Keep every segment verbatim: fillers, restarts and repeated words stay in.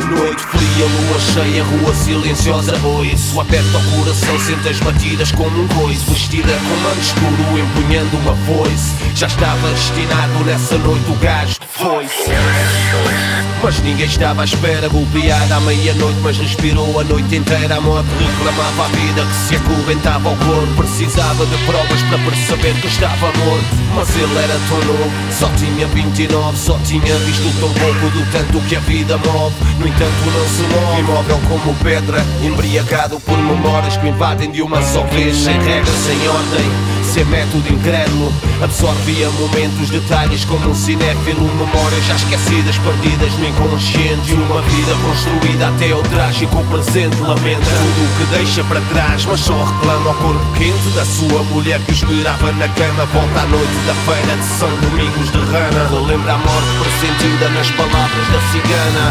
noite fria, lua cheia, rua silenciosa. Isso aperta o coração, sente as batidas como um coice. Vestida com manto escuro, empunhando uma foice. Já estava destinado nessa noite, o gajo foi-se. Mas ninguém estava à espera, golpeada à meia-noite, mas respirou a noite inteira. A morte reclamava a vida que se acorrentava ao corpo. Precisava de provas para perceber que estava morto. Mas ele era tão novo, só tinha vinte e nove. Só tinha visto tão pouco do tanto que a vida move. No entanto não se move, imóvel como pedra, embriagado por memórias que o invadem de uma só vez. Sem regra, sem ordem, sem método incrédulo. Absorvia momentos, detalhes como um cinéfilo. Memórias já esquecidas, perdidas no inconsciente. Uma vida construída até ao trágico presente. Lamenta tudo o que deixa para trás, mas só reclama o corpo quente da sua mulher que o esperava na cama. Volta à noite da feira de São Domingos de Rana. Relembra a morte pressentida nas palavras da cigana.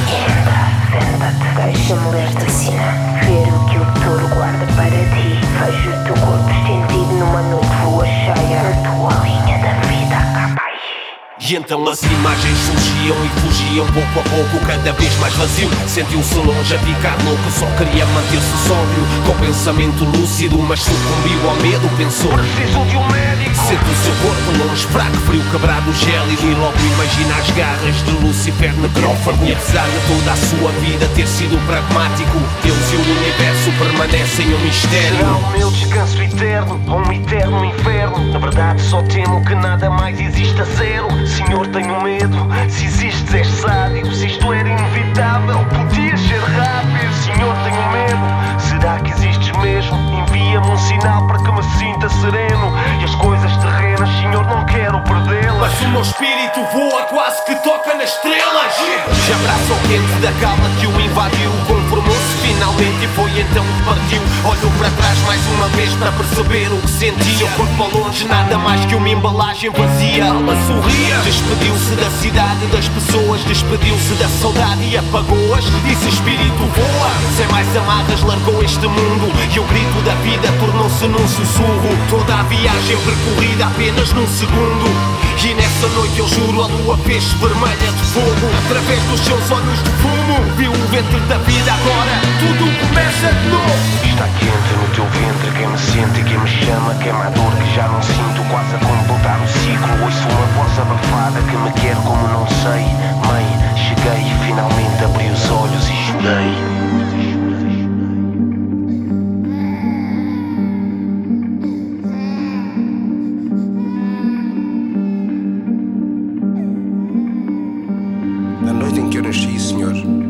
Senta-te, deixa a mulher de cima ver o que o touro guarda para ti. Vejo o teu corpo estendido numa noite de lua cheia. A tua linha da vida acaba aí. E então as imagens surgiam e fugiam pouco a pouco, cada vez mais vazio. Sentiu-se longe a ficar louco, só queria manter-se sóbrio, com pensamento lúcido, mas sucumbiu ao medo. Pensou, preciso de um médico. Sente o seu corpo longe, fraco, frio, quebrado, gélido. E logo imagina as garras de Lucifer necrófago. E apesar de toda a sua vida ter sido pragmático, Deus e o universo permanecem um mistério. Será o meu descanso eterno, ou um eterno inferno? Na verdade só temo que nada mais exista a zero. Senhor, tenho medo, se existes és sádio. Se isto era inevitável, podias ser rápido. Senhor, tenho medo, será que existes mesmo? Envia-me um sinal para que me sinta sereno. E as coisas terrenas, Senhor, não quero perdê-las. Mas o meu espírito voa, quase que toca nas estrelas. Já abraça o quente da calma que o invadiu. Conformou-se finalmente e foi então que partiu. Olhou para trás mais uma vez para perceber o que sentia. O corpo ao longe, nada mais que uma embalagem vazia. A alma sorria, despediu-se da cidade, das pessoas. Despediu-se da saudade e apagou-as. E se o espírito voa, sem mais amarras largou este mundo. E o grito da vida tornou-se num sussurro. Toda a viagem percorrida apenas num segundo. E nessa noite eu juro a lua fez-se vermelha de fogo. Através dos seus olhos de fumo viu o ventre da vida, agora tudo começa de novo. Está quente no teu ventre, quem me sente e quem me chama. Queima a dor que já não sinto, quase a completar o ciclo. Ouço uma voz abafada que me quer como não sei. Mãe, cheguei, finalmente abri os olhos e chorei. Na noite em que eu nasci, Senhor,